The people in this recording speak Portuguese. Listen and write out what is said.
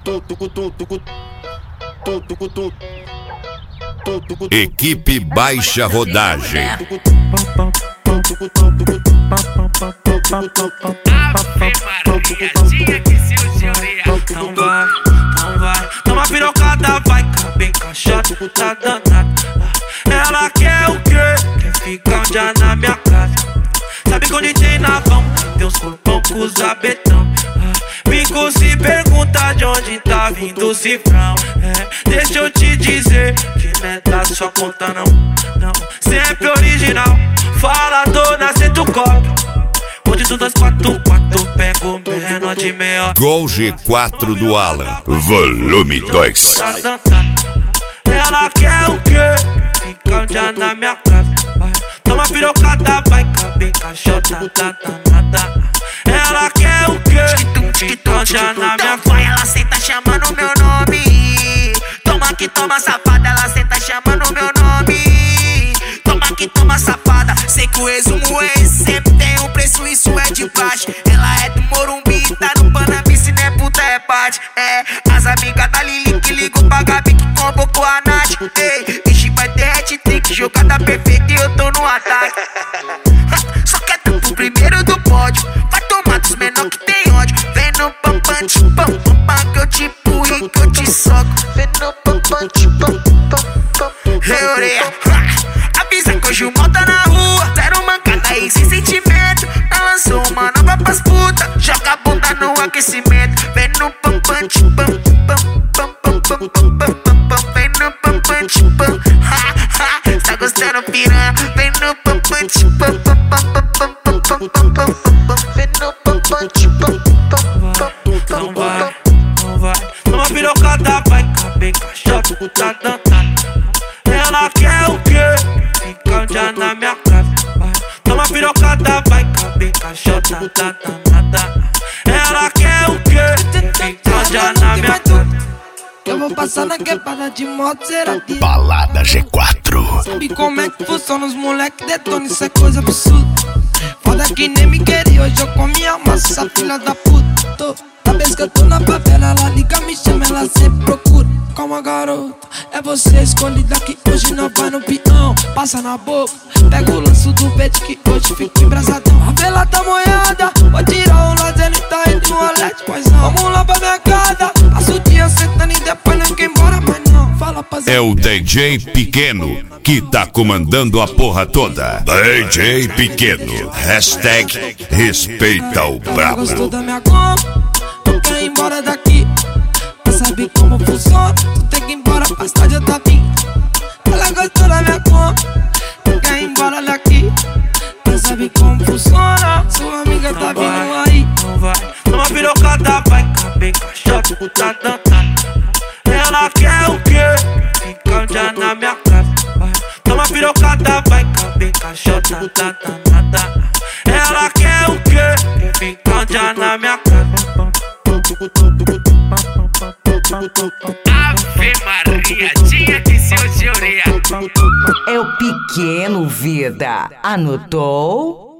Equipe Baixa Rodagem. Não vai, toma pirocada, vai caber caixota, tá danada. Ela quer o quê? Quer ficar um dia na minha casa. Sabe que onde tem navão, tem uns corpão com os abetão. Pico se pergunta de onde tá vindo o cifrão. Deixa eu te dizer que não é da sua conta não. Sempre original, fala dona, senta o copo. Onde tu 244, pego o menor de meia. Gol G4 do Alan, volume 2. Ela quer o quê? Fica um dia na minha casa. Toma pirocada, vai caber caixota, tá danada. Ela quer o quê? Fica um dia na minha casa. Ela senta chamando meu nome. Toma que toma safada, ela senta chamando meu nome. Toma que toma safada. Sei que o resumo é esse, sempre tem um preço, isso é de baixo. Ela é do Morumbi, tá no Panambi, se não é puta é parte. As amigas da Lili que ligam pra Gabi que convocou a Nath. Ei, ixi, vai ter hat-trick, jogada perfeita e eu tô no ataque. Só quer tá pro primeiro do pódio, vai tomar dos menor que tem ódio. Vem no pam-pam, pam-pam, que eu te empurro e que eu te soco. Vem no pam-pam, pam-pam, hey, orelha, avisa que hoje o mal tá na rua. Zero mancada e sem sentimento. Ela lançou uma nova pras putas, joga a bunda no aquecimento. Vem no pam-pam, pam-pam, vem no pam-pam, tá gostando piranha? Vem no pam-pam, vem no pam-pam, não vai, toma pirocada, vai caber caixota, tá danada. Ela quer o quê? Fica um dia na minha casa. Toma pirocada, vai caber caixota, tá danada. Ela quer o quê? Fica um dia na minha casa. Eu vou passar na quebrada de moto, será que Balada G4. sabe como é que funciona os moleque detona, isso é coisa absurda. Foda que nem me queria, hoje eu comi a massa, essa filha da puta. Toda vez que eu tô na favela, ela liga, me chama, ela sempre procura. Calma garota, é você escolhida que hoje não vai no peão. Passa na boca, pega o lanço do pet que hoje fica embrasadão. A vela tá molhada, vou tirar o lazer, ele tá indo no alete, pois não. Vamos lá pra minha casa, passa o dia sentando e depois não quer embora, mas não. Fala pra É o DJ Pequeno que tá comandando a porra toda. DJ Pequeno, hashtag respeita o brabo. Gostou da minha goma, não quer ir embora daqui. Sabe como funciona, tu tem que ir embora, mais tarde eu tá vindo. Ela gostou da minha goma, não quer ir embora daqui. Não sabe como funciona, sua amiga tá vindo aí. Não vai, toma pirocada, vai caber caixota, tá danada. Ela quer o quê? Fica um dia na minha casa. Toma pirocada, vai caber caixota, tá danada. Ela quer o quê? Fica um dia na minha casa. Ave Maria, tinha que ser o de orelha. É o Pequeno, vida. Anotou?